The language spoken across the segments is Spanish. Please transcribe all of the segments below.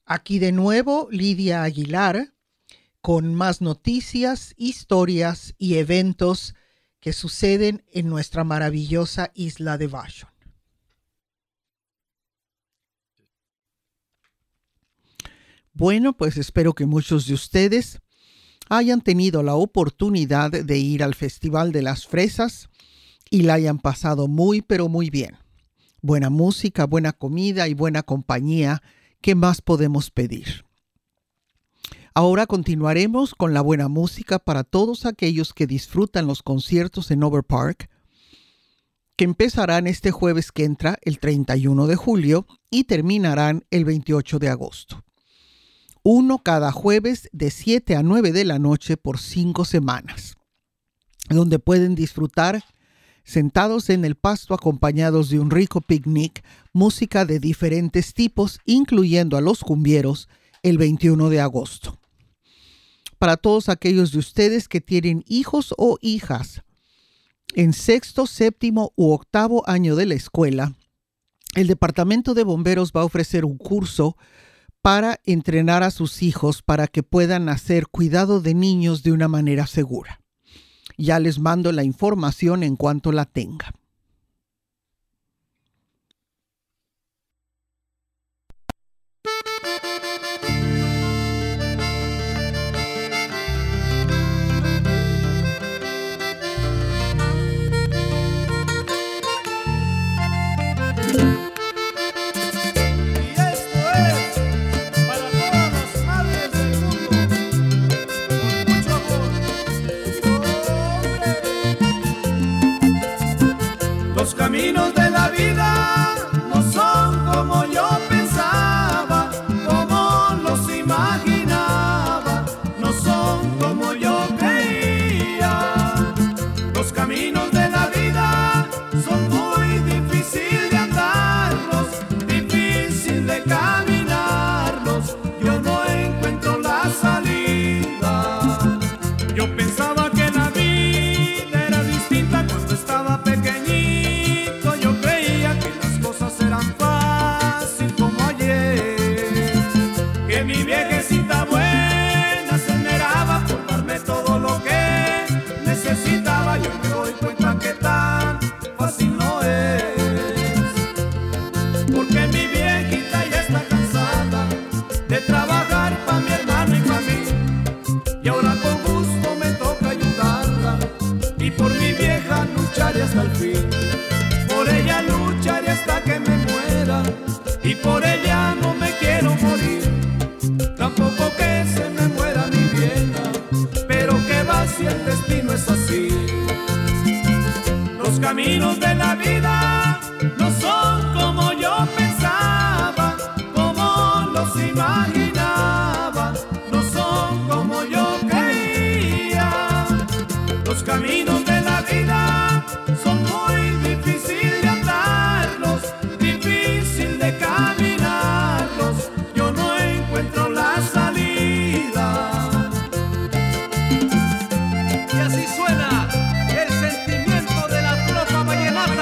Aquí de nuevo Lidia Aguilar con más noticias, historias y eventos que suceden en nuestra maravillosa isla de Vashon. Bueno, pues espero que muchos de ustedes hayan tenido la oportunidad de ir al Festival de las Fresas y la hayan pasado muy, pero muy bien. Buena música, buena comida y buena compañía. ¿Qué más podemos pedir? Ahora continuaremos con la buena música para todos aquellos que disfrutan los conciertos en Overpark, que empezarán este jueves que entra, el 31 de julio, y terminarán el 28 de agosto. Uno cada jueves de 7 a 9 de la noche por 5 semanas, donde pueden disfrutar sentados en el pasto acompañados de un rico picnic, música de diferentes tipos, incluyendo a los cumbieros, el 21 de agosto. Para todos aquellos de ustedes que tienen hijos o hijas en sexto, séptimo u octavo año de la escuela, el Departamento de Bomberos va a ofrecer un curso para entrenar a sus hijos para que puedan hacer cuidado de niños de una manera segura. Ya les mando la información en cuanto la tenga. Los caminos de la vida no son como yo pensaba, como los imaginaba, no son como yo creía. Los caminos de la vida son muy difíciles de andarlos, difícil de caminarlos. Yo no encuentro la salida. Yo pensaba que la vida era distinta cuando estaba pequeñito. Hasta el fin, por ella lucharé hasta que me muera, y por ella no me quiero morir, tampoco que se me muera mi vieja, pero que va si el destino es así. Los caminos de la vida no son como yo pensaba, como los imaginaba, no son como yo creía. Los caminos de la vida son muy difíciles de andarlos, difícil de caminarlos. Yo no encuentro la salida. Y así suena el sentimiento de la tropa vallenata.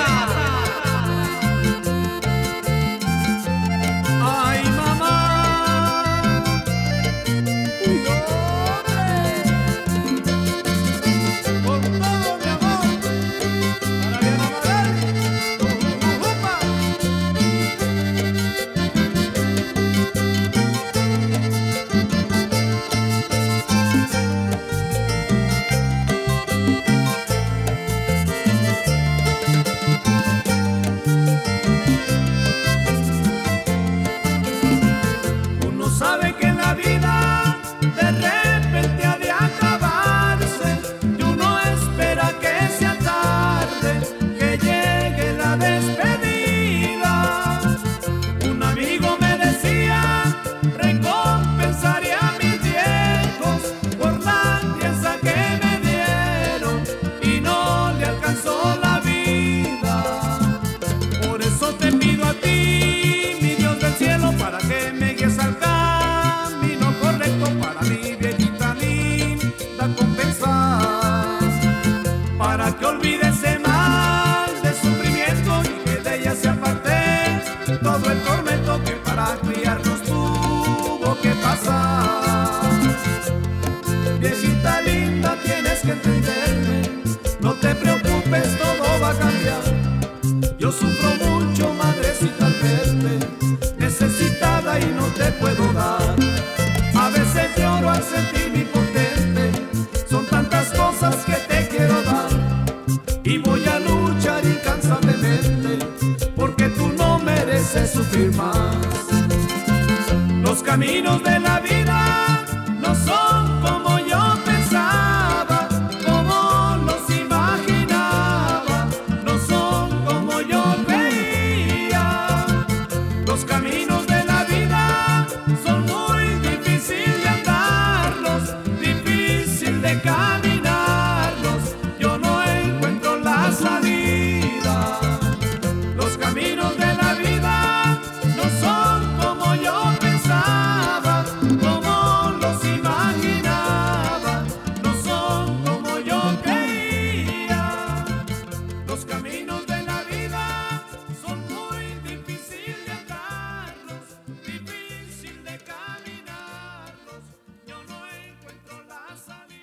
vivir más. Los caminos de la vida no son como yo pensaba, como los imaginaba, no son como yo creía. Los caminos de la vida son muy difíciles de andarlos, difícil de caminarlos, yo no encuentro la salida. Los caminos de la vida no son como yo pensaba, como los imaginaba, no son como yo creía. Los caminos de la vida son muy difíciles de andarlos, difícil de caminarlos, yo no encuentro la salida.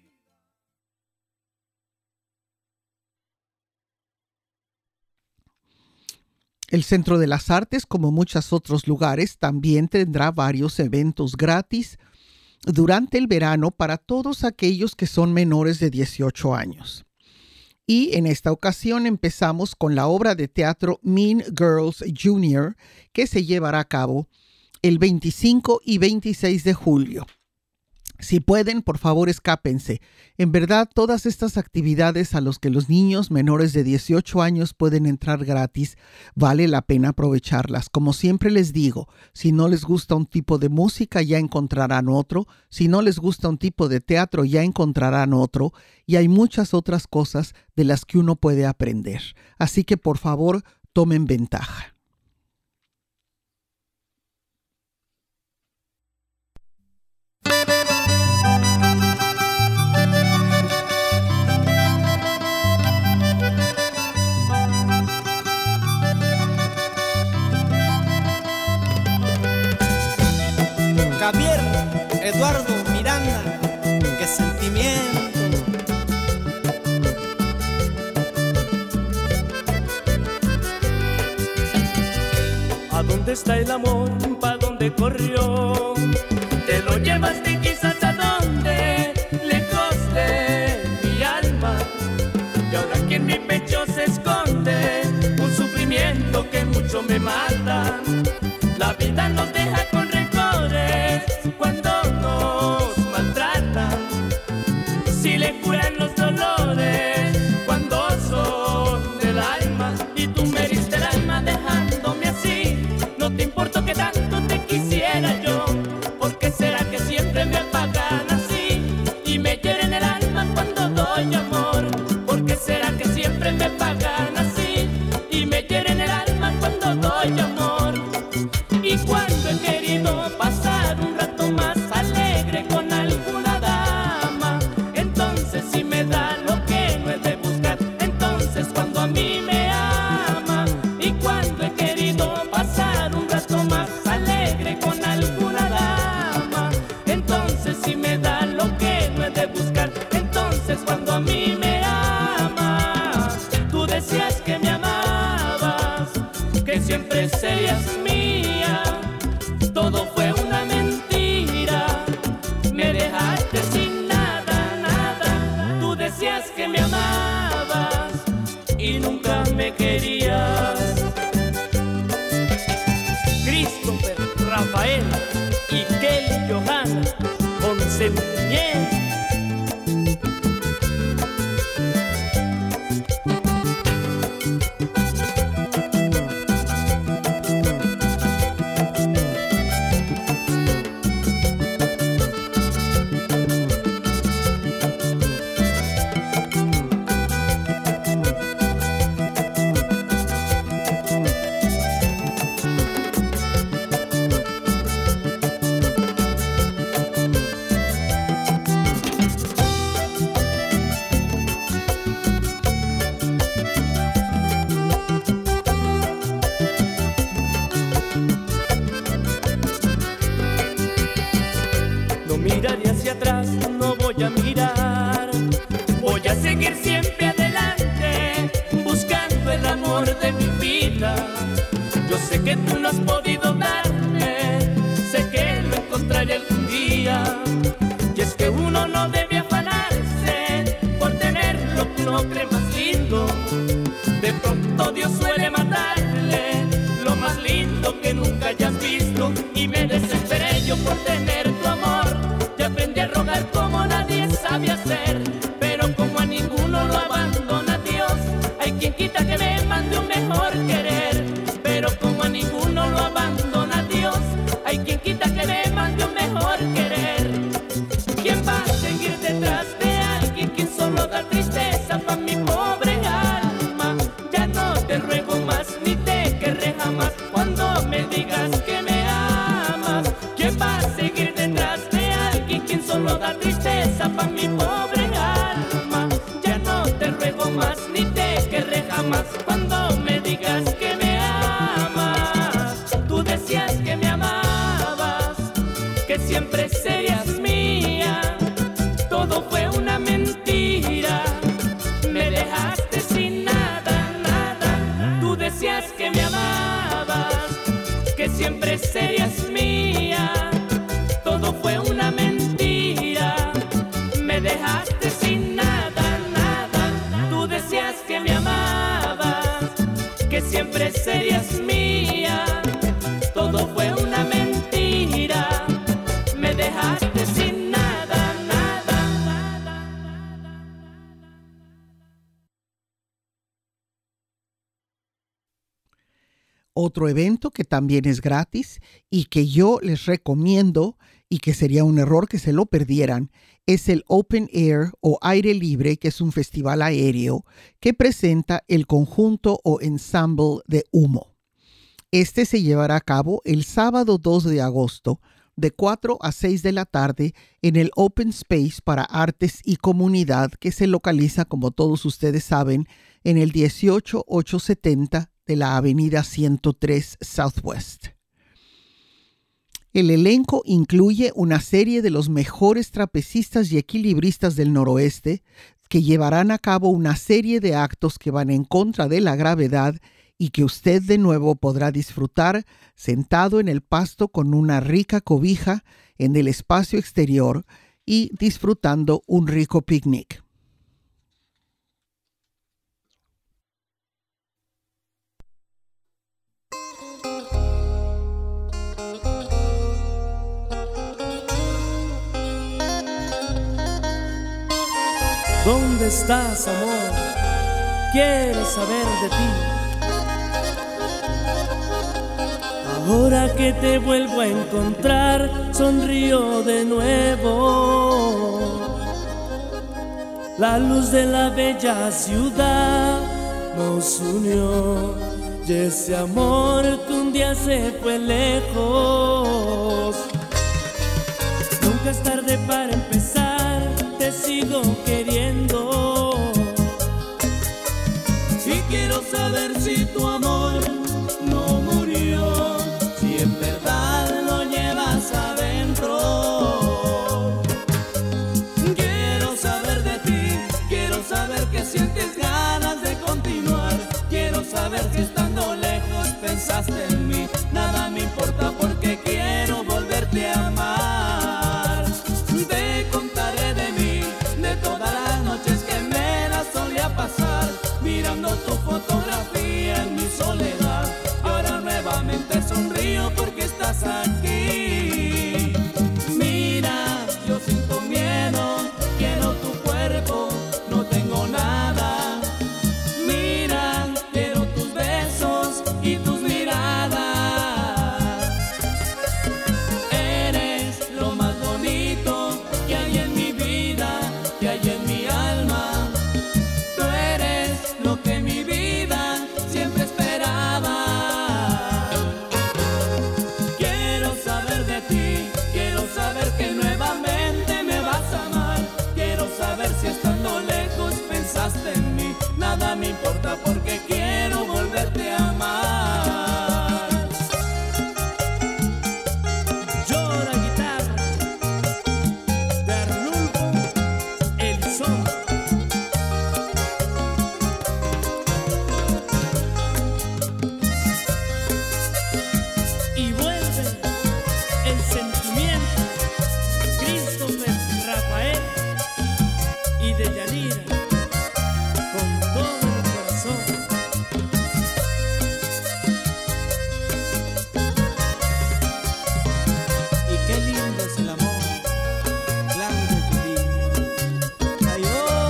El Centro de las Artes, como muchos otros lugares, también tendrá varios eventos gratis durante el verano para todos aquellos que son menores de 18 años. Y en esta ocasión empezamos con la obra de teatro Mean Girls Jr., que se llevará a cabo el 25 y 26 de julio. Si pueden, por favor, escápense. En verdad, todas estas actividades a las que los niños menores de 18 años pueden entrar gratis, vale la pena aprovecharlas. Como siempre les digo, si no les gusta un tipo de música, ya encontrarán otro. Si no les gusta un tipo de teatro, ya encontrarán otro. Y hay muchas otras cosas de las que uno puede aprender. Así que, por favor, tomen ventaja. Javier Eduardo Miranda, qué sentimiento. ¿A dónde está el amor? ¿Pa' dónde corrió? Te lo llevaste quizás a dónde, lejos de mi alma. Y ahora que en mi pecho se esconde un sufrimiento que mucho me mata. La vida nos deja con rencores cuando nos maltratan. Si le curan los dolores cuando son del alma. Y tú me heriste el alma dejándome así. No te importa que tanto te quisiera yo. ¿Por qué será que siempre me apagan así? Y me hieren el alma cuando doy amor. ¿Por qué será que siempre me apagan así? Y me hieren el alma cuando doy amor. Y cuando he querido pasar un rato más alegre con alguna dama, entonces sí me da lo que no he de buscar. Entonces cuando a mí me ama. Y cuando he querido pasar un rato más alegre con alguna dama, entonces sí me da lo que no he de buscar. Entonces cuando a mí me ama. Tú decías que me amabas, que siempre serías mía. Todo fue una mentira, me dejaste sin nada, nada. Tú decías que me amabas y nunca me querías. Christopher, Rafael y Kelly Johanna, con sentimiento. Miraré hacia atrás, no voy a mirar. Voy a seguir siempre adelante, buscando el amor de mi vida. Yo sé que tú no has podido darme, sé que lo encontraré algún día. Y es que uno no debe afanarse por tener lo que uno cree más lindo. De pronto Dios suele matarle lo más lindo que vida que me mande un mejor querer. ¿Quién va a seguir detrás de alguien que solo da tristeza pa' mi pobre alma? Ya no te ruego más ni te querré jamás cuando me digas que me amas. ¿Quién va a seguir detrás de alguien quien solo da tristeza pa' mi pobre alma? Ya no te ruego más ni te querré jamás cuando me digas que me amas. Tú decías que me amabas, que siempre serías mía. Todo fue una mentira, me dejaste sin nada, nada. Tú decías que me amabas, que siempre serías mía. Todo fue una mentira, me dejaste sin nada, nada. Tú decías que me amabas, que siempre serías mía. Todo fue una mentira, me dejaste sin nada, nada. Otro evento que también es gratis y que yo les recomiendo y que sería un error que se lo perdieran es el Open Air o Aire Libre, que es un festival aéreo que presenta el conjunto o ensemble de Humo. Este se llevará a cabo el sábado 2 de agosto de 4 a 6 de la tarde en el Open Space para Artes y Comunidad que se localiza, como todos ustedes saben, en el 18870 de la Avenida 103 Southwest. El elenco incluye una serie de los mejores trapecistas y equilibristas del noroeste que llevarán a cabo una serie de actos que van en contra de la gravedad y que usted de nuevo podrá disfrutar sentado en el pasto con una rica cobija en el espacio exterior y disfrutando un rico picnic. ¿Dónde estás, amor? Quiero saber de ti. Ahora que te vuelvo a encontrar, sonrío de nuevo. La luz de la bella ciudad nos unió, y ese amor que un día se fue lejos. Nunca es tarde para empezar, te sigo queriendo. Y quiero saber si tu amor no murió, si en verdad lo llevas adentro. Quiero saber de ti, quiero saber que sientes ganas de continuar. Quiero saber si estando lejos pensaste en mí. Nada me importa porque quiero volverte a amar. Te contaré de mí, de todas las noches que me las solía pasar, mirando tu fotografía en mi soledad. Y ahora nuevamente sonrío porque estás aquí. Mira, yo siento miedo, quiero tu cuerpo, no tengo nada. Mira, quiero tus besos y tus miradas. Eres lo más bonito que hay en mi vida, que hay en mi alma. Tú eres lo que mi vida siempre esperaba. Quiero saber de ti, quiero saber que nuevamente me vas a amar. Quiero saber si estando lejos pensaste en mí. Nada me importa porque quiero volverte a amar. Llora guitarra de Arnulfo Elizondo. Y vuelve el sentimiento de Christopher Rafael y de Yanira con todo el corazón. Y qué lindo es el amor, Claudio y Judy. Ay,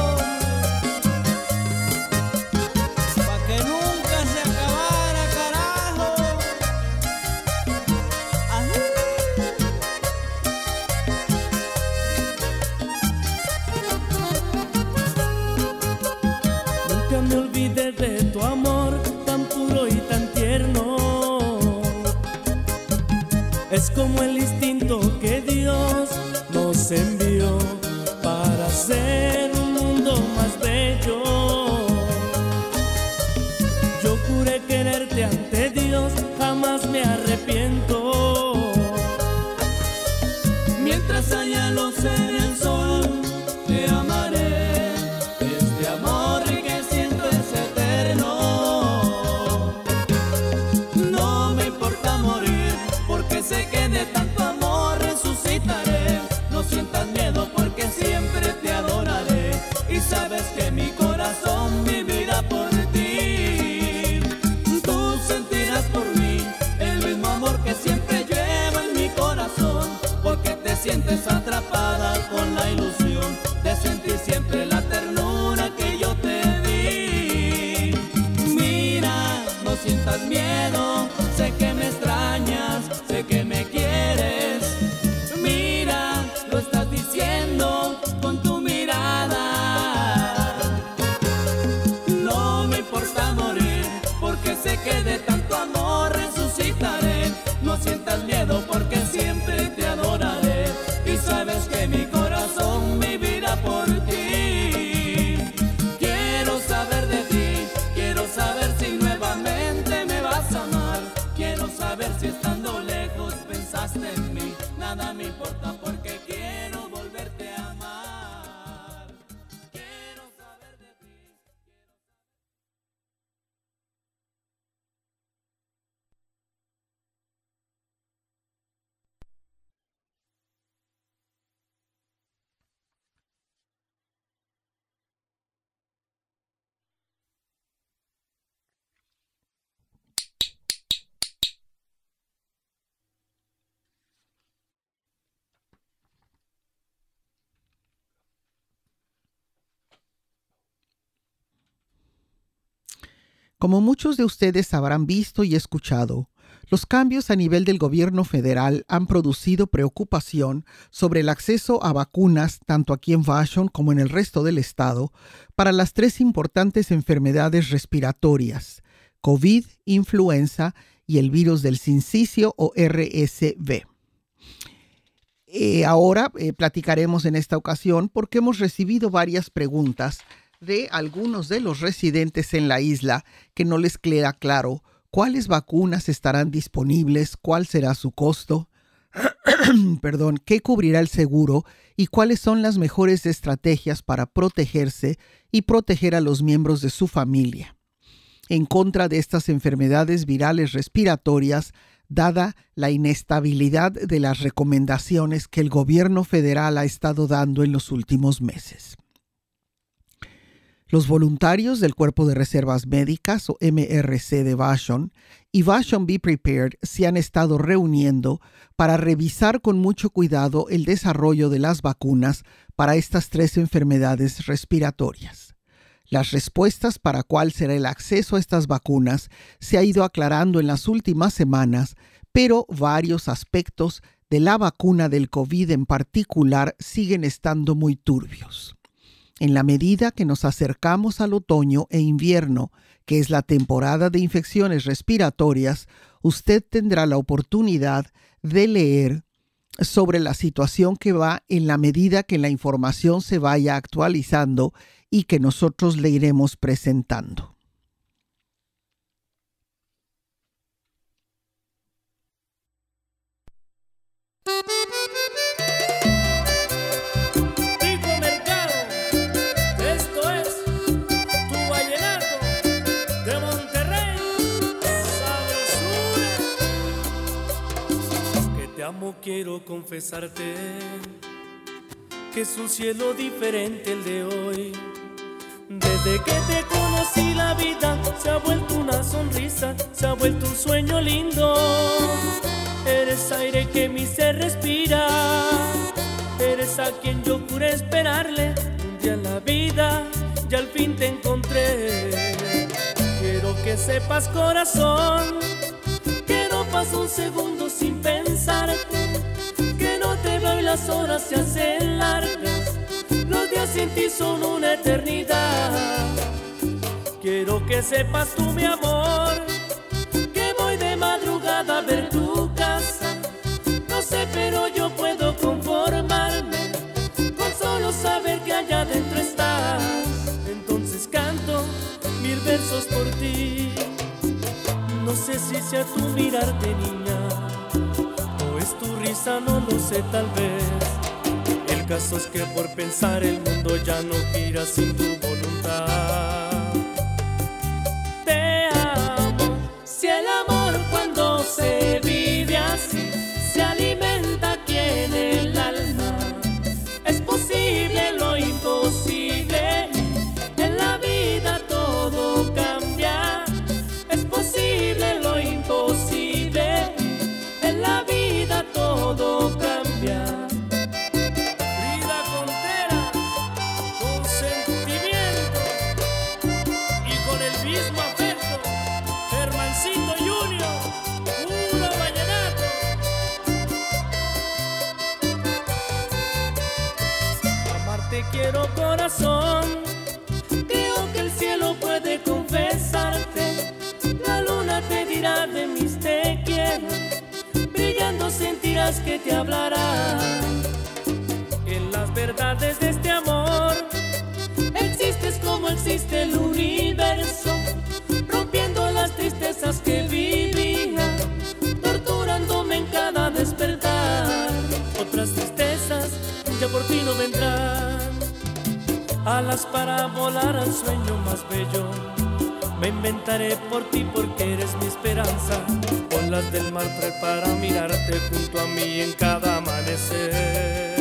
pa' que nunca se acabara, carajo. Ay. luz en el sol, te amaré. Este amor que siento es eterno. No me importa morir, porque sé que de tanto amor resucitaré. No sientas miedo, porque siempre te adoraré. Y sabes que mi corazón vivirá por ti. Tú sentirás por mí el mismo amor que siempre llevo en mi corazón, porque te sientes atrapada con la ilusión de sentir siempre la ternura que yo te di. Mira, no sientas miedo, sé que me extrañas, sé que me quieres. Mira, lo estás diciendo con tu mirada. No me importa morir, porque sé que de tanto amor resucitaré. No sientas miedo, porque siempre te adoraré. Y sabes que mi corazón vivirá por ti. Quiero saber de ti, quiero saber si nuevamente me vas a amar. Quiero saber si estando lejos pensaste en mí. Nada me importa, porque quiero volverte a amar. Quiero saber de ti. Como muchos de ustedes habrán visto y escuchado, los cambios a nivel del gobierno federal han producido preocupación sobre el acceso a vacunas tanto aquí en Vashon como en el resto del estado para las 3 importantes enfermedades respiratorias: COVID, influenza y el virus del sincicio o RSV. Ahora platicaremos en esta ocasión porque hemos recibido varias preguntas de algunos de los residentes en la isla que no les queda claro cuáles vacunas estarán disponibles, cuál será su costo, qué cubrirá el seguro y cuáles son las mejores estrategias para protegerse y proteger a los miembros de su familia en contra de estas enfermedades virales respiratorias, dada la inestabilidad de las recomendaciones que el gobierno federal ha estado dando en los últimos meses. Los voluntarios del Cuerpo de Reservas Médicas o MRC de Vashon y Vashon Be Prepared se han estado reuniendo para revisar con mucho cuidado el desarrollo de las vacunas para estas 3 enfermedades respiratorias. Las respuestas para cuál será el acceso a estas vacunas se ha ido aclarando en las últimas semanas, pero varios aspectos de la vacuna del COVID en particular siguen estando muy turbios. En la medida que nos acercamos al otoño e invierno, que es la temporada de infecciones respiratorias, usted tendrá la oportunidad de leer sobre la situación que va en la medida que la información se vaya actualizando y que nosotros le iremos presentando. Quiero confesarte que es un cielo diferente el de hoy. Desde que te conocí la vida se ha vuelto una sonrisa, se ha vuelto un sueño lindo. Eres aire que mi ser respira, eres a quien yo juré esperarle. Un día en la vida ya al fin te encontré. Quiero que sepas, corazón, que no paso un segundo sin pensarte, que no te veo y las horas se hacen largas, los días sin ti son una eternidad. Quiero que sepas tú, mi amor, que voy de madrugada a ver tu casa. No sé, pero yo puedo conformarme con solo saber que allá adentro estás. Entonces canto 1000 versos por ti. No sé si sea tu mirarte, niña, o es tu risa, no lo sé, tal vez. El caso es que por pensar el mundo ya no gira sin tu voluntad. Te amo, si el amor cuando se vive así se alimenta aquí en el alma, es posible lo imposible, en la vida todo cambia, es posible lo imposible, en la vida todo cambia. Mismo afecto, Hermancito Junior, puro vallenato. Amarte quiero corazón, creo que el cielo puede confesarte, la luna te dirá de mis te quiero, brillando sentirás que te hablará. En las verdades de este amor existes como existe el universo, rompiendo las tristezas que vivía, torturándome en cada despertar. Otras tristezas ya por ti no vendrán, alas para volar al sueño más bello. Me inventaré por ti porque eres mi esperanza, olas del mar prepara mirarte junto a mí en cada amanecer.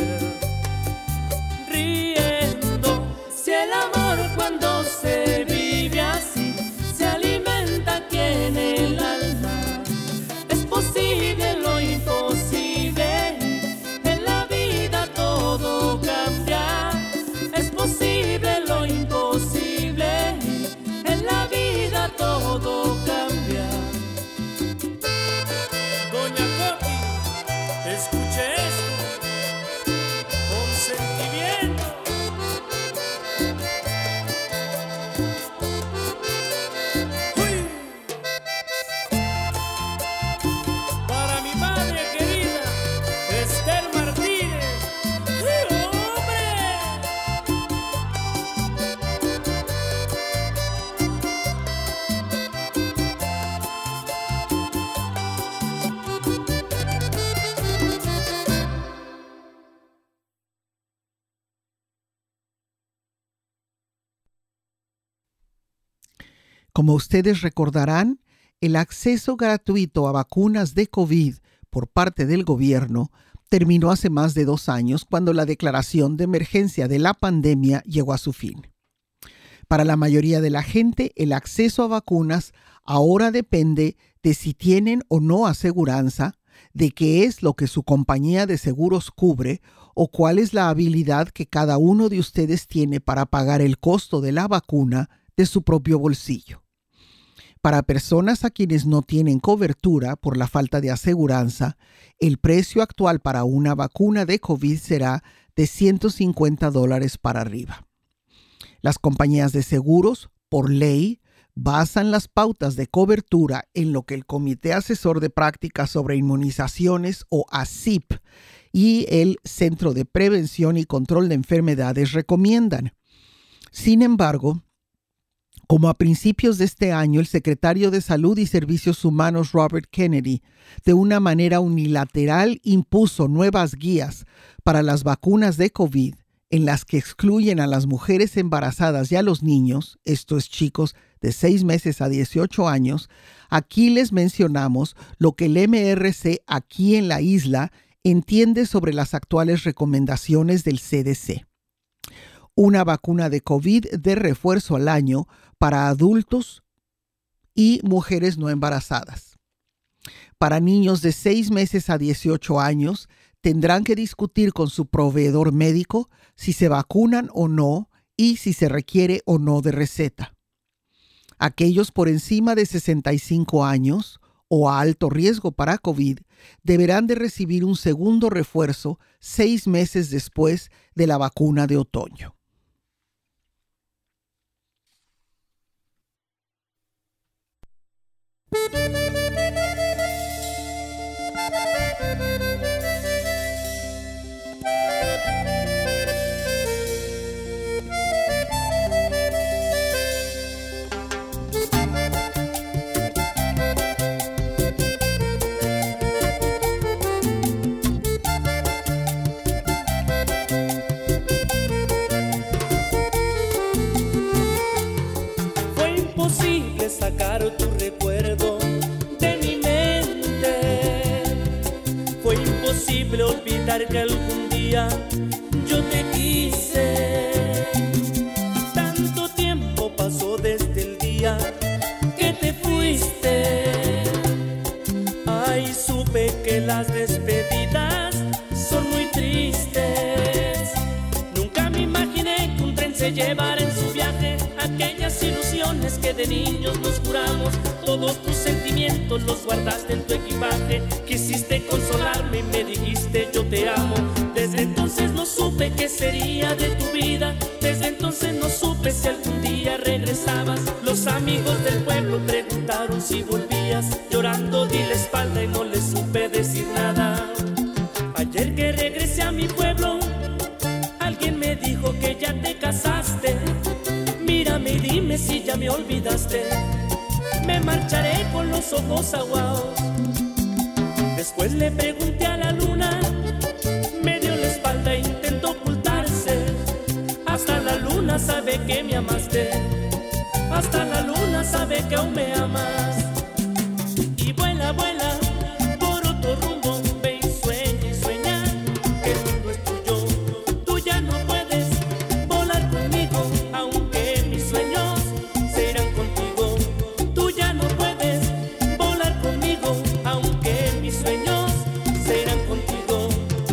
Si el amor cuando se vive así se alimenta aquí en el alma, es posible lo imposible, en la vida todo cambia, es posible lo imposible, en la vida todo cambia. Doña Coqui, escuche esto con sentimiento. Como ustedes recordarán, el acceso gratuito a vacunas de COVID por parte del gobierno terminó hace más de 2 años cuando la declaración de emergencia de la pandemia llegó a su fin. Para la mayoría de la gente, el acceso a vacunas ahora depende de si tienen o no aseguranza, de qué es lo que su compañía de seguros cubre o cuál es la habilidad que cada uno de ustedes tiene para pagar el costo de la vacuna de su propio bolsillo. Para personas a quienes no tienen cobertura por la falta de aseguranza, el precio actual para una vacuna de COVID será de $150 para arriba. Las compañías de seguros, por ley, basan las pautas de cobertura en lo que el Comité Asesor de Prácticas sobre Inmunizaciones o ACIP y el Centro de Prevención y Control de Enfermedades recomiendan. Sin embargo, como a principios de este año el secretario de Salud y Servicios Humanos Robert Kennedy de una manera unilateral impuso nuevas guías para las vacunas de COVID en las que excluyen a las mujeres embarazadas y a los niños, esto es chicos de 6 meses a 18 años, aquí les mencionamos lo que el MRC aquí en la isla entiende sobre las actuales recomendaciones del CDC. Una vacuna de COVID de refuerzo al año para adultos y mujeres no embarazadas. Para niños de 6 meses a 18 años, tendrán que discutir con su proveedor médico si se vacunan o no y si se requiere o no de receta. Aquellos por encima de 65 años o a alto riesgo para COVID deberán de recibir un segundo refuerzo 6 meses después de la vacuna de otoño. olvidar que algún día yo te quise. Tanto tiempo pasó desde el día que te fuiste. Ay, supe que las despedidas son muy tristes. Nunca me imaginé que un tren se llevara en su viaje aquellas ilusiones que de niños nos juramos. Todos tus sentimientos los guardaste en tu equipaje. Quisiste consolarme y me dijiste yo te amo. Desde entonces no supe qué sería de tu vida. Desde entonces no supe si algún día regresabas. Los amigos del pueblo preguntaron si volvías. Llorando di la espalda y no les supe decir nada. Ayer que regresé a mi pueblo, alguien me dijo que ya te casaste. Mírame y dime si ya me olvidaste. Me marcharé con los ojos aguados. Después le pregunté a la luna, me dio la espalda e intentó ocultarse. Hasta la luna sabe que me amaste. Hasta la luna sabe que aún me amas. Y vuela, vuela por otro rumbo. Ve y sueña que el mundo es tuyo. Tú ya no puedes volar conmigo, aunque mis sueños serán contigo. Tú ya no puedes volar conmigo, aunque mis sueños serán contigo.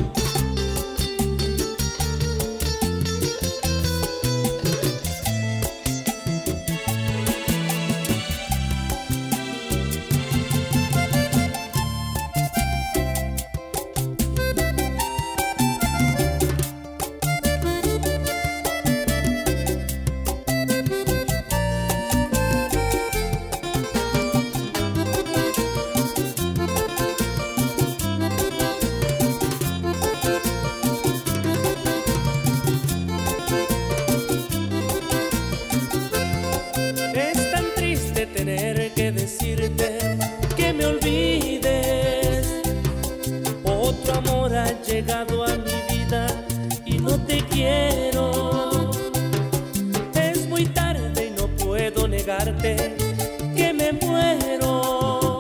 Es tan triste tener que decirte que me olvides. Otro amor ha llegado a mi vida y no te quiero. Es muy tarde y no puedo negarte que me muero.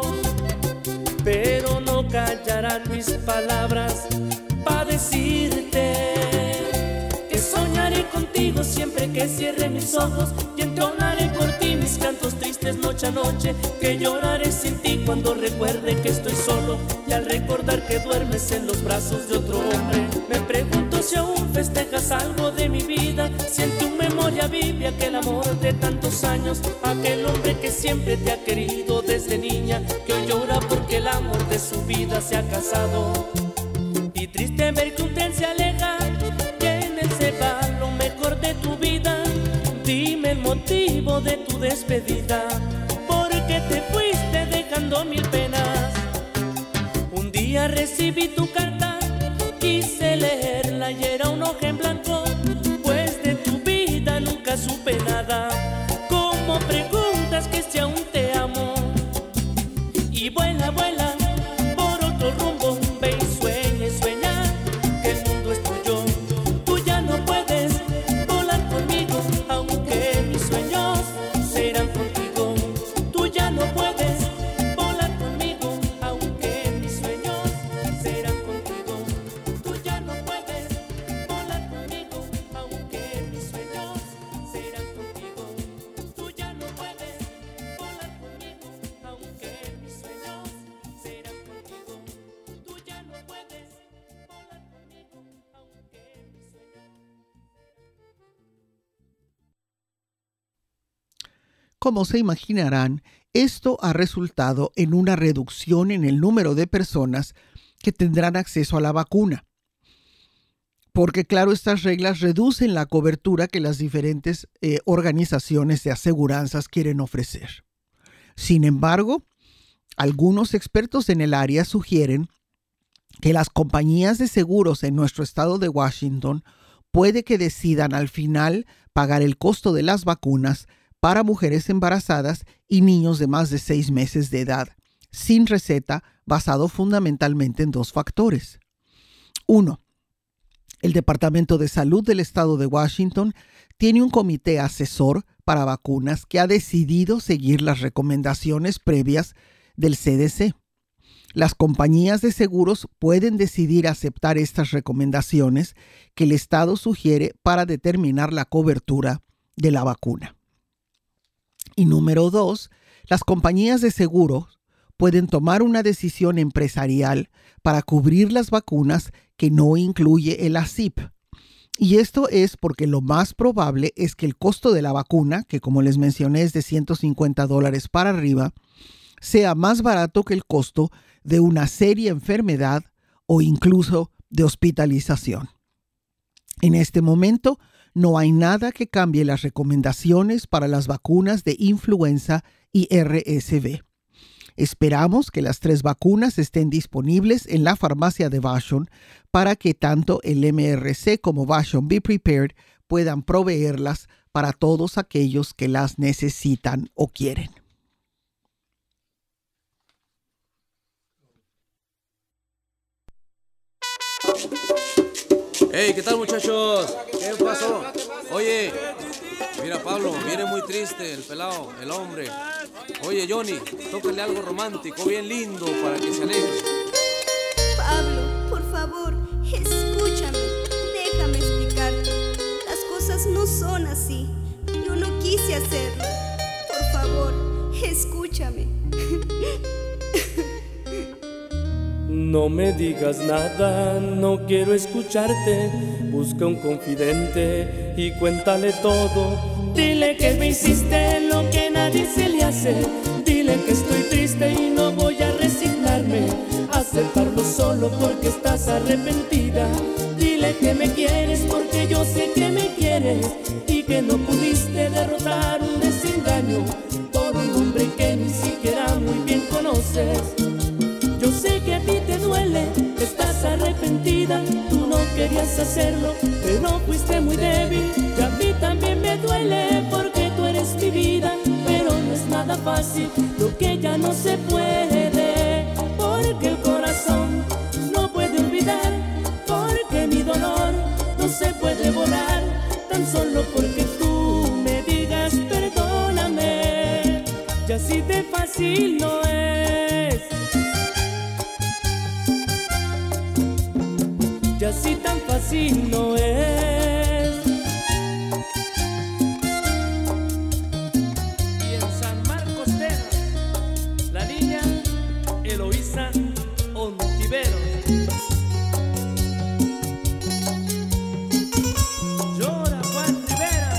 Pero no callarán mis palabras para decirte que soñaré contigo siempre que cierre mis ojos y entonaré por ti mis cantos tristes noche a noche. Que lloraré sin ti cuando recuerde que estoy solo y al recordar que duermes en los brazos de otro hombre. Me pregunto si aún festejas algo de mi vida, si en tu memoria vive aquel amor de tantos años, aquel hombre que siempre te ha querido desde niña, que hoy llora porque el amor de su vida se ha casado. Y triste ver que un tren se aleja, que en él se va lo mejor de tu vida. Dime el motivo de tu despedida, porque te fuiste dejando mil penas. Un día recibí tu carta, quise leerla y era un hoja en blanco, pues de tu vida nunca supe nada. ¿Cómo preguntas que si aún te amo? Y vuela, vuela por otro rumbo. Ve y sueña que el mundo es tuyo. Tú ya no puedes volar conmigo, aunque mis sueños serán contigo. Tú ya no puedes volar conmigo, aunque mis sueños serán contigo. Tú ya no puedes volar conmigo, aunque mis sueños serán contigo. Tú ya no puedes volar conmigo, aunque mis sueños serán contigo. Tú ya no puedes volar conmigo, aunque mis sueños. Como se imaginarán, esto ha resultado en una reducción en el número de personas que tendrán acceso a la vacuna. Porque claro, estas reglas reducen la cobertura que las diferentes organizaciones de aseguranzas quieren ofrecer. Sin embargo, algunos expertos en el área sugieren que las compañías de seguros en nuestro estado de Washington puede que decidan al final pagar el costo de las vacunas para mujeres embarazadas y niños de más de 6 meses de edad, sin receta, basado fundamentalmente en 2 factores. 1. El Departamento de Salud del Estado de Washington tiene un comité asesor para vacunas que ha decidido seguir las recomendaciones previas del CDC. Las compañías de seguros pueden decidir aceptar estas recomendaciones que el Estado sugiere para determinar la cobertura de la vacuna. Y número 2, las compañías de seguros pueden tomar una decisión empresarial para cubrir las vacunas que no incluye el ACIP. Y esto es porque lo más probable es que el costo de la vacuna, que como les mencioné es de $150 para arriba, sea más barato que el costo de una seria enfermedad o incluso de hospitalización. En este momento, no hay nada que cambie las recomendaciones para las vacunas de influenza y RSV. Esperamos que las 3 vacunas estén disponibles en la farmacia de Vashon para que tanto el MRC como Vashon Be Prepared puedan proveerlas para todos aquellos que las necesitan o quieren. Hey, ¿qué tal, muchachos? ¿Qué pasó? Oye, mira, Pablo, viene muy triste el pelado, el hombre. Oye, Johnny, tócale algo romántico, bien lindo, para que se alegre. Pablo, por favor, escúchame, déjame explicarte. Las cosas no son así. Yo no quise hacerlo. Por favor, escúchame. No me digas nada, no quiero escucharte. Busca un confidente y cuéntale todo. Dile que me hiciste lo que nadie se le hace. Dile que estoy triste y no voy a resignarme a aceptarlo solo porque estás arrepentida. Dile que me quieres porque yo sé que me quieres y que no pudiste derrotar un desengaño por un hombre que ni siquiera muy bien conoces. Yo sé que a ti te duele, estás arrepentida, tú no querías hacerlo, pero fuiste muy débil. Y a mí también me duele porque tú eres mi vida, pero no es nada fácil lo que ya no se puede, porque el corazón no puede olvidar, porque mi dolor no se puede borrar, tan solo porque tú me digas perdóname, y así de fácil no es. Y así tan fácil no es. Y en San Marcos, Texas, la niña Eloísa Ontiveros. Llora Juan Rivera.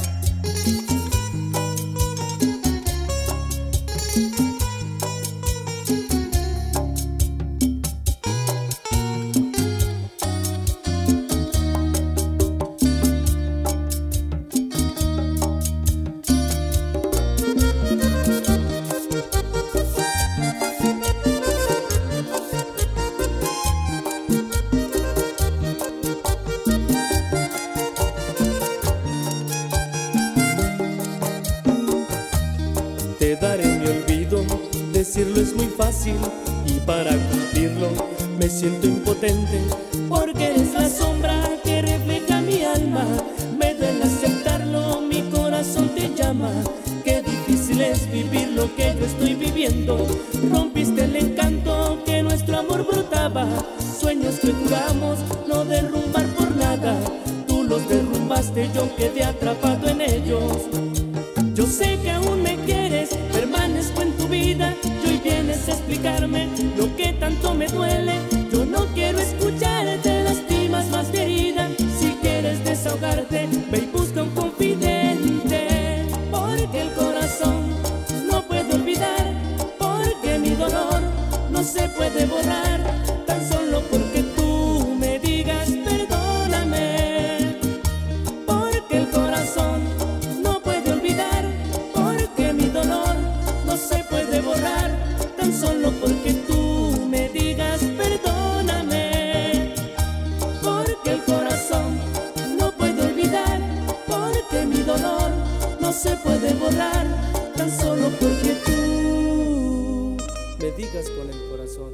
Te daré mi olvido, decirlo es muy fácil y para cumplirlo me siento impotente, porque eres la sombra que refleja mi alma. Me duele aceptarlo, mi corazón te llama. Qué difícil es vivir lo que yo estoy viviendo. Rompiste el encanto que nuestro amor brotaba, sueños que juramos no derrumbar por nada. Tú los derrumbaste, yo quedé atrapado en ellos. Yo sé que aún me quieres, permanezco en tu vida y hoy vienes a explicarme lo que tanto me duele. Yo no quiero escucharte, lastimas más mi herida. Si quieres desahogarte, ve y busca un confidente, porque el corazón no puede olvidar, porque mi dolor no se puede borrar, tan solo porque tú me digas perdóname, porque el corazón no puede olvidar, porque mi dolor no se puede borrar, tan solo porque tú me digas perdóname, porque el corazón no puede olvidar, porque mi dolor no se puede borrar, tan solo porque tú me digas con el corazón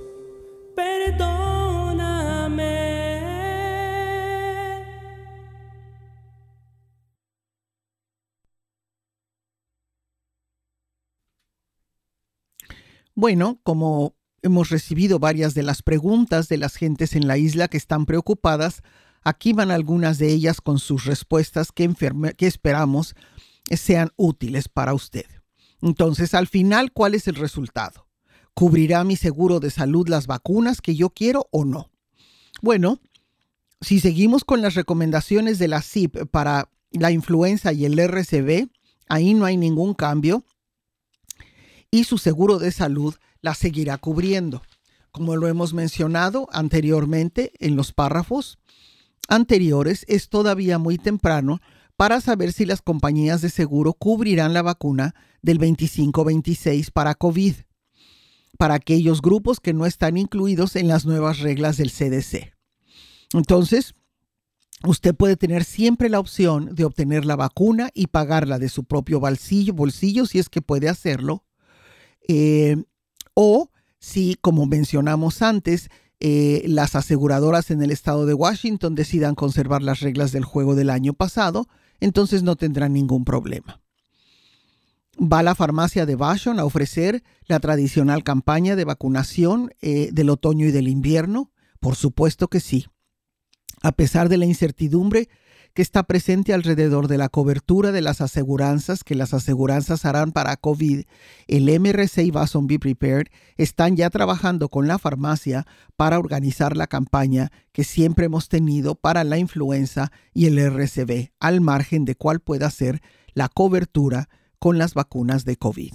perdóname. Bueno, como hemos recibido varias de las preguntas de las gentes en la isla que están preocupadas. Aquí van algunas de ellas con sus respuestas que esperamos sean útiles para usted. Entonces, al final, ¿cuál es el resultado? ¿Cubrirá mi seguro de salud las vacunas que yo quiero o no? Bueno, si seguimos con las recomendaciones de la CIP para la influenza y el RSV, ahí no hay ningún cambio y su seguro de salud la seguirá cubriendo. Como lo hemos mencionado anteriormente en los párrafos anteriores, es todavía muy temprano para saber si las compañías de seguro cubrirán la vacuna del 25-26 para COVID, para aquellos grupos que no están incluidos en las nuevas reglas del CDC. Entonces, usted puede tener siempre la opción de obtener la vacuna y pagarla de su propio bolsillo si es que puede hacerlo. O si, como mencionamos antes, las aseguradoras en el estado de Washington decidan conservar las reglas del juego del año pasado, entonces no tendrán ningún problema. ¿Va la farmacia de Vashon a ofrecer la tradicional campaña de vacunación del otoño y del invierno? Por supuesto que sí. A pesar de la incertidumbre que está presente alrededor de la cobertura de las aseguranzas que las aseguranzas harán para COVID, el MRC y Vashon Be Prepared están ya trabajando con la farmacia para organizar la campaña que siempre hemos tenido para la influenza y el RSV, al margen de cuál pueda ser la cobertura con las vacunas de COVID.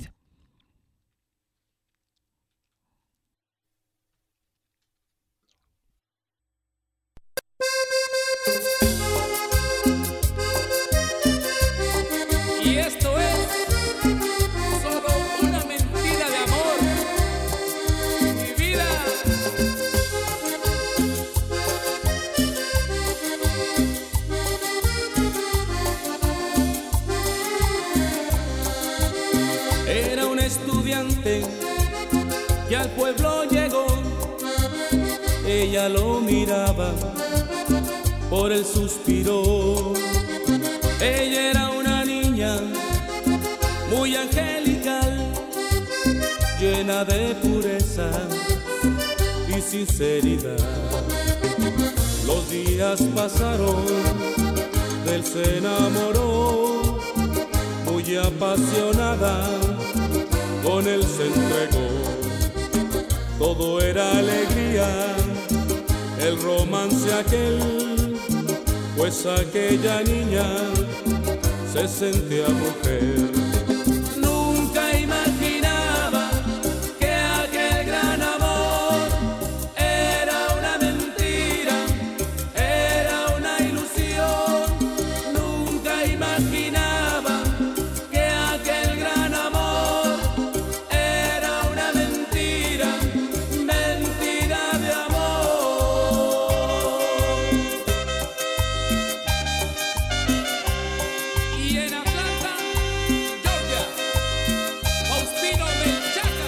Y esto es solo una mentira de amor, mi vida. Era un estudiante que al pueblo llegó. Ella lo miraba, por él suspiró. Ella era una niña muy angelical, llena de pureza y sinceridad. Los días pasaron, él se enamoró, muy apasionada, con él se entregó. Todo era alegría, el romance aquel, pues aquella niña se sentía mujer. Nunca imaginaba que aquel gran amor era una mentira, era una ilusión. Nunca imaginaba que aquel gran amor era una mentira, mentira de amor. Y en Atlanta, Georgia, Faustino Menchaca.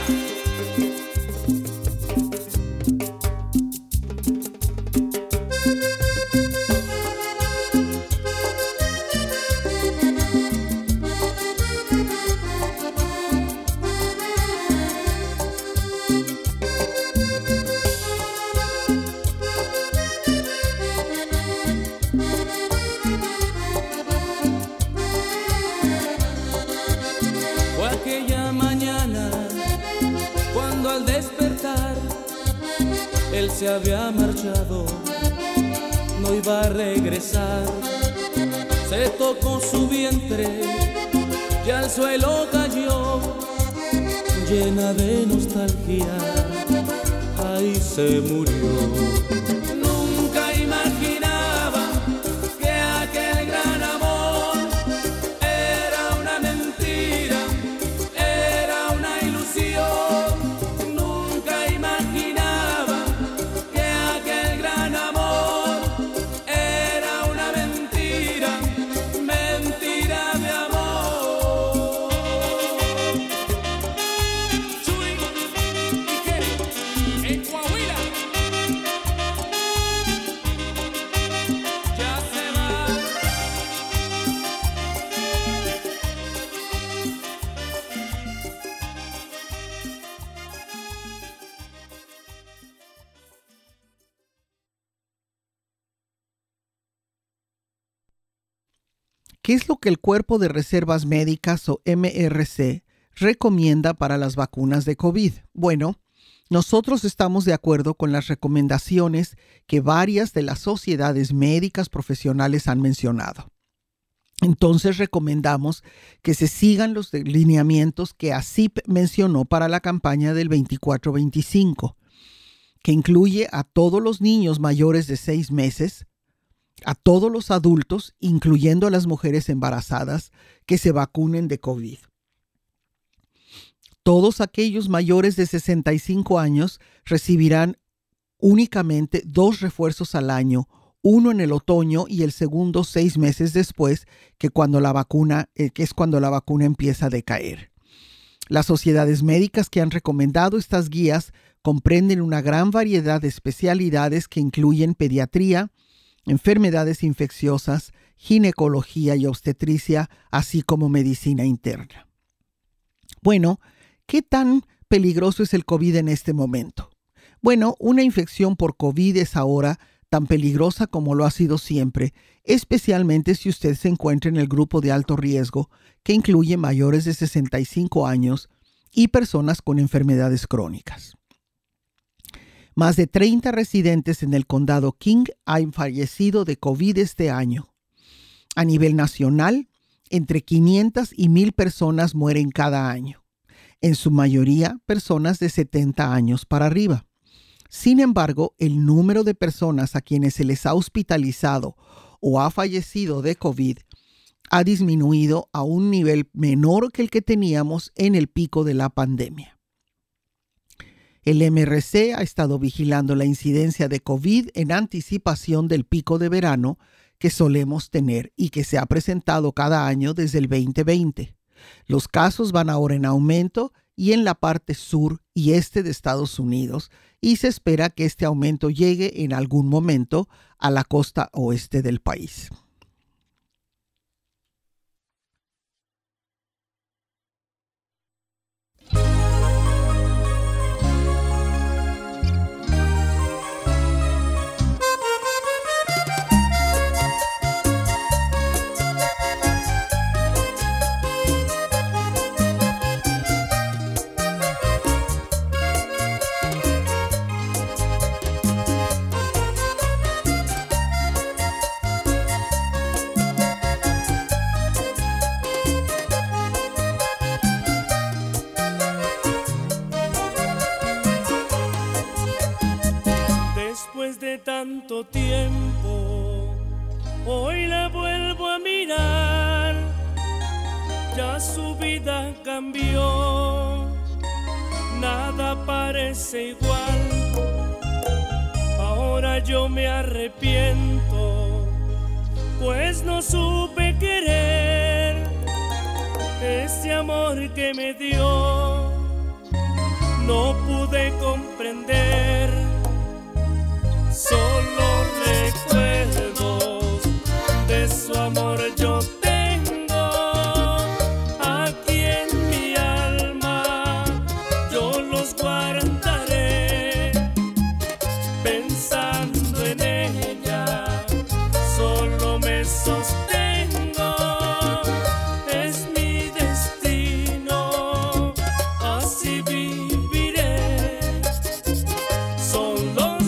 Fue aquella mañana cuando al despertar él se había marchado, no iba a regresar. Se tocó su vientre y al suelo cayó, llena de nostalgia, ahí se murió. Nunca imaginaba que aquel gran amor era una mentira, era una ilusión. Nunca imaginaba que aquel gran amor era una mentira, mentira de amor. Chuy y Kerry, en Coahuila. ¿Qué es lo que el Cuerpo de Reservas Médicas o MRC recomienda para las vacunas de COVID? Bueno, nosotros estamos de acuerdo con las recomendaciones que varias de las sociedades médicas profesionales han mencionado. Entonces recomendamos que se sigan los lineamientos que ACIP mencionó para la campaña del 24-25, que incluye a todos los niños mayores de 6 meses, a todos los adultos, incluyendo a las mujeres embarazadas, que se vacunen de COVID. Todos aquellos mayores de 65 años recibirán únicamente 2 refuerzos al año, uno en el otoño y el segundo 6 meses después, que es cuando la vacuna empieza a decaer. Las sociedades médicas que han recomendado estas guías comprenden una gran variedad de especialidades que incluyen pediatría, enfermedades infecciosas, ginecología y obstetricia, así como medicina interna. Bueno, ¿qué tan peligroso es el COVID en este momento? Bueno, una infección por COVID es ahora tan peligrosa como lo ha sido siempre, especialmente si usted se encuentra en el grupo de alto riesgo, que incluye mayores de 65 años y personas con enfermedades crónicas. Más de 30 residentes en el condado King han fallecido de COVID este año. A nivel nacional, entre 500 y 1,000 personas mueren cada año, en su mayoría personas de 70 años para arriba. Sin embargo, el número de personas a quienes se les ha hospitalizado o ha fallecido de COVID ha disminuido a un nivel menor que el que teníamos en el pico de la pandemia. El MRC ha estado vigilando la incidencia de COVID en anticipación del pico de verano que solemos tener y que se ha presentado cada año desde el 2020. Los casos van ahora en aumento y en la parte sur y este de Estados Unidos, y se espera que este aumento llegue en algún momento a la costa oeste del país. Tanto tiempo, hoy la vuelvo a mirar, ya su vida cambió, nada parece igual, ahora yo me arrepiento, pues no supe querer, ese amor que me dio, no pude comprender. Solo recuerdos de su amor yo tengo aquí en mi alma, yo los guardaré pensando en ella, solo me sostengo, es mi destino, así viviré, son los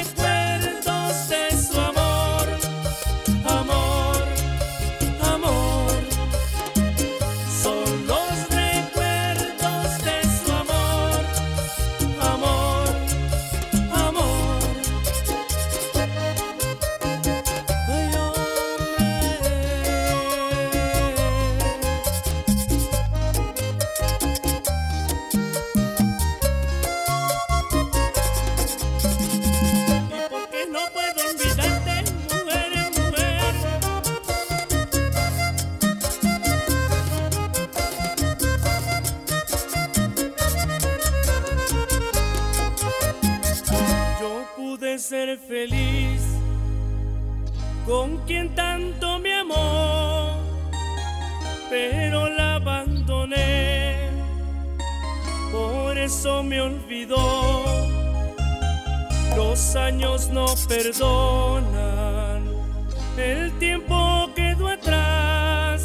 ser feliz con quien tanto me amó, pero la abandoné, por eso me olvidó. Los años no perdonan, el tiempo quedó atrás,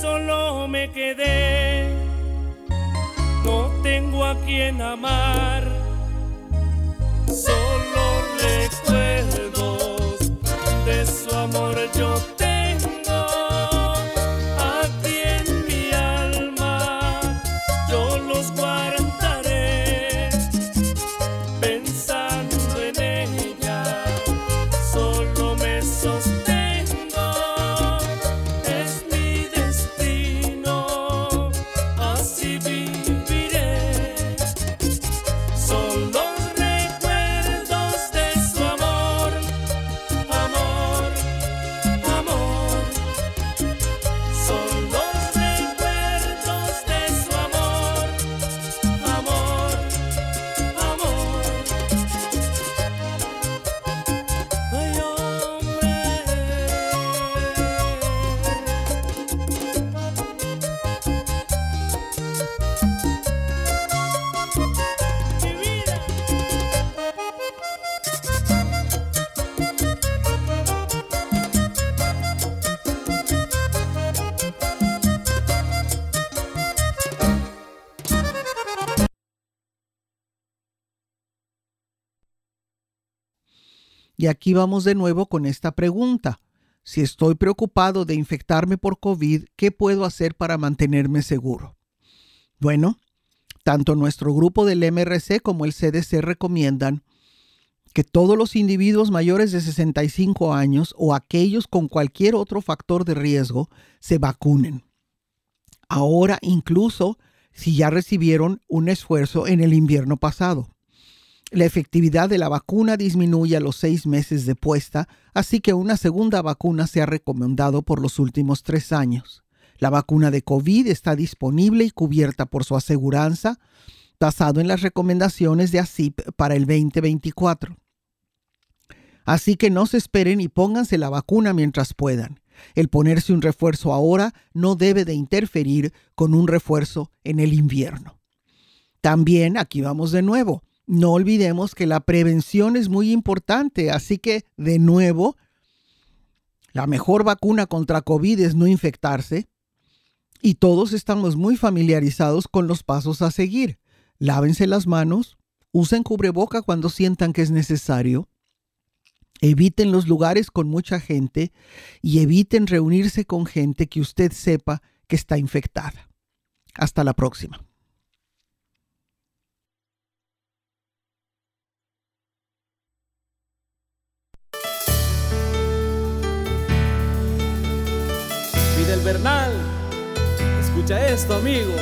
solo me quedé. No tengo a quien amar, solo recuerdos de su amor yo tengo. Aquí en mi alma yo los guardaré, pensando en ella solo me sostengo. Es mi destino, así viviré. Son los recuerdos de su amor, amor, amor. Son los recuerdos de su amor, amor, amor. Ay, hombre. Mi vida. Y aquí vamos de nuevo con esta pregunta. Si estoy preocupado de infectarme por COVID, ¿qué puedo hacer para mantenerme seguro? Bueno, tanto nuestro grupo del MRC como el CDC recomiendan que todos los individuos mayores de 65 años o aquellos con cualquier otro factor de riesgo se vacunen. Ahora, incluso si ya recibieron un esfuerzo en el invierno pasado. La efectividad de la vacuna disminuye a los 6 meses de puesta, así que una segunda vacuna se ha recomendado por los últimos 3 años. La vacuna de COVID está disponible y cubierta por su aseguranza, basado en las recomendaciones de ACIP para el 2024. Así que no se esperen y pónganse la vacuna mientras puedan. El ponerse un refuerzo ahora no debe de interferir con un refuerzo en el invierno. También, aquí vamos de nuevo, no olvidemos que la prevención es muy importante, así que, de nuevo, la mejor vacuna contra COVID es no infectarse y todos estamos muy familiarizados con los pasos a seguir. Lávense las manos, usen cubreboca cuando sientan que es necesario, eviten los lugares con mucha gente y eviten reunirse con gente que usted sepa que está infectada. Hasta la próxima. Fidel Bernal, escucha esto, amigo.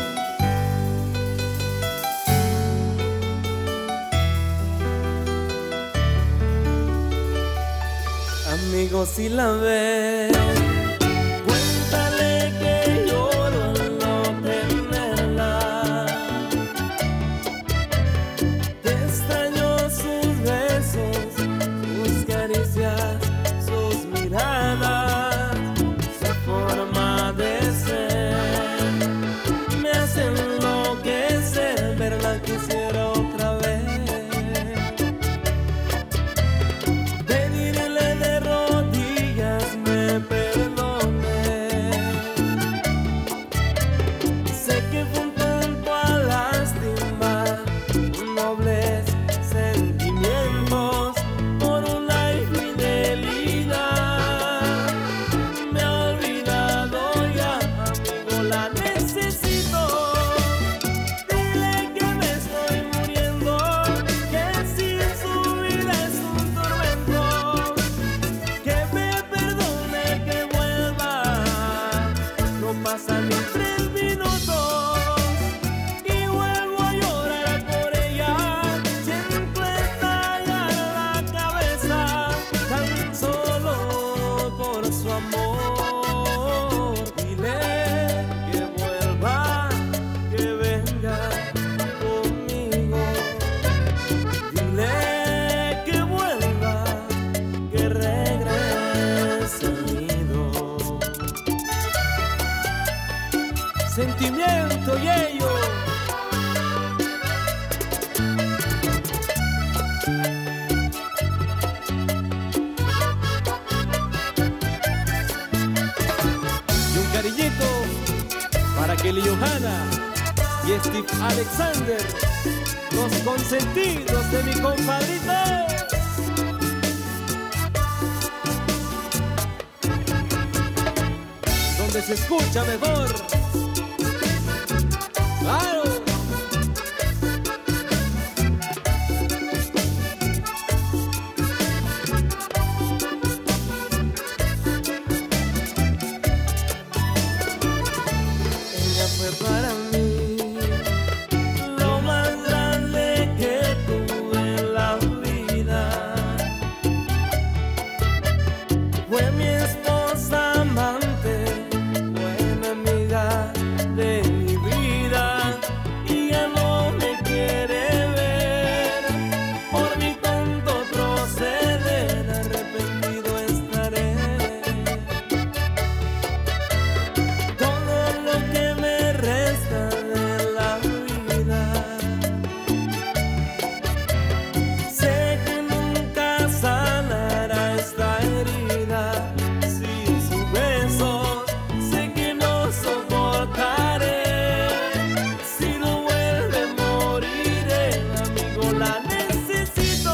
Amigo, si la ves, cuéntale que lloro al no tenerla. Te extraño sus besos, sus caricias, sus miradas, su forma de ser. Me hace enloquecer, verla quisiera otra vez. Sentimiento y ello. Y un cariñito Eli Johanna y Steve Alexander, los consentidos de mi compadrito. Donde se escucha mejor. ¡Claro! Ella fue para mí lo más grande que tuve en la vida. Fue mi esposa amante, buena amiga de mi vida, y ya no me quiere ver. Por mi tonto proceder, arrepentido estaré. Todo lo que me resta de la vida, sé que nunca sanará esta herida. Sin su beso, sé que no soportaré. Si no vuelve, moriré. Amigo, la necesito.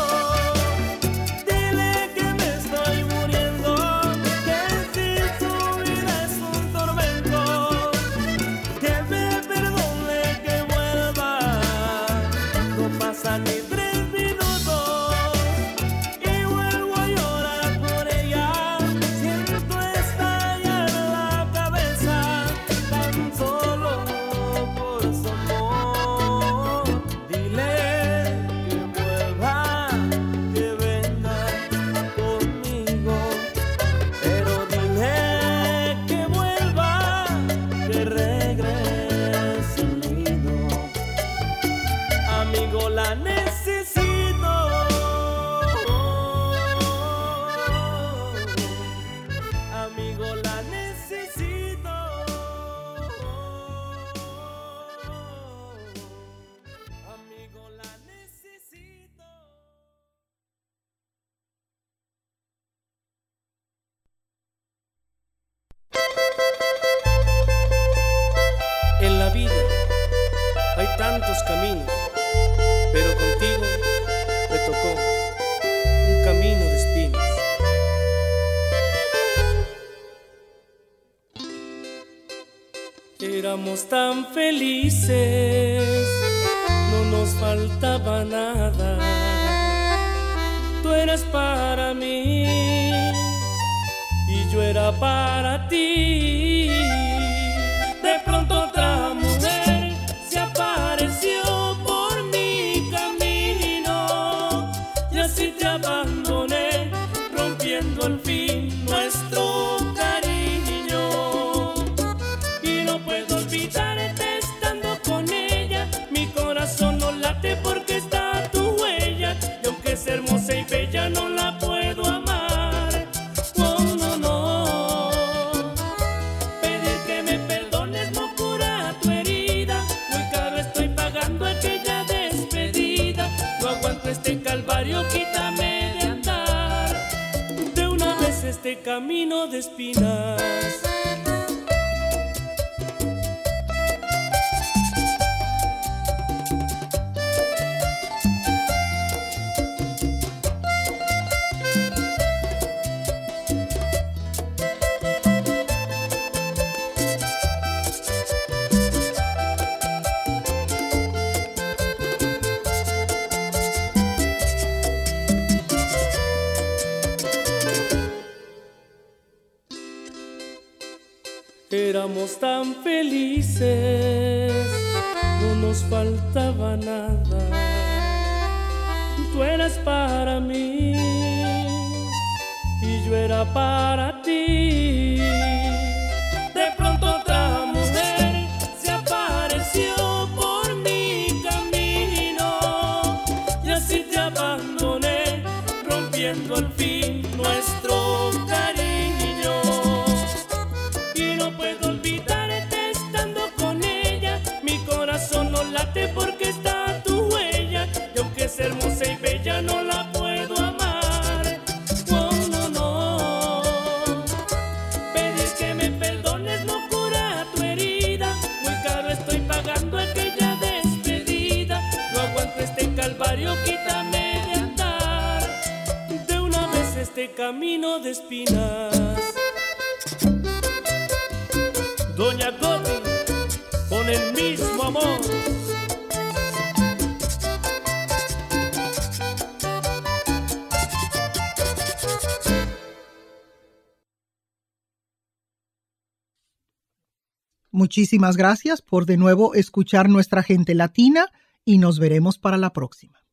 Dile que me estoy muriendo, que sin su vida es un tormento. Que me perdone, que vuelva. No pasa ni 3 minutos y vuelvo a llorar por ella. Siento estallar la cabeza tan solo por su amor. Dile que vuelva, que venga conmigo, pero dile que vuelva, que regrese unido. Amigo, la necesito. Amigo, la necesito. Amigo, la necesito. En la vida hay tantos caminos, pero contigo me tocó un camino de espinas. Éramos tan felices, no nos faltaba nada. Tú eras para mí y yo era para ti. De pronto otra mujer se apareció por mi camino y así te abandoné, rompiendo al fin nuestro cariño. Y no puedo olvidarte estando con ella, mi corazón no late porque está tu huella, y aunque es hermosa y bella no la puedo amar. Oh, no, no. Pedir que me perdones no cura tu herida, muy caro estoy pagando aquella despedida. No aguanto este calvario, quítame de andar de una vez este camino de espinas. Éramos tan felices, no nos faltaba nada. Tú eras para mí y yo era para ti. De pronto otra mujer se apareció por mi camino y así te abandoné, rompiendo al fin nuestro cariño. Y no puedo olvidarte estando con ella, mi corazón no late porque está tu huella, y aunque es hermosa y bella no la puedo amar. Oh, no, no. camino de espinas. Doña Coti, con el mismo amor. Muchísimas gracias por de nuevo escuchar nuestra gente latina y nos veremos para la próxima.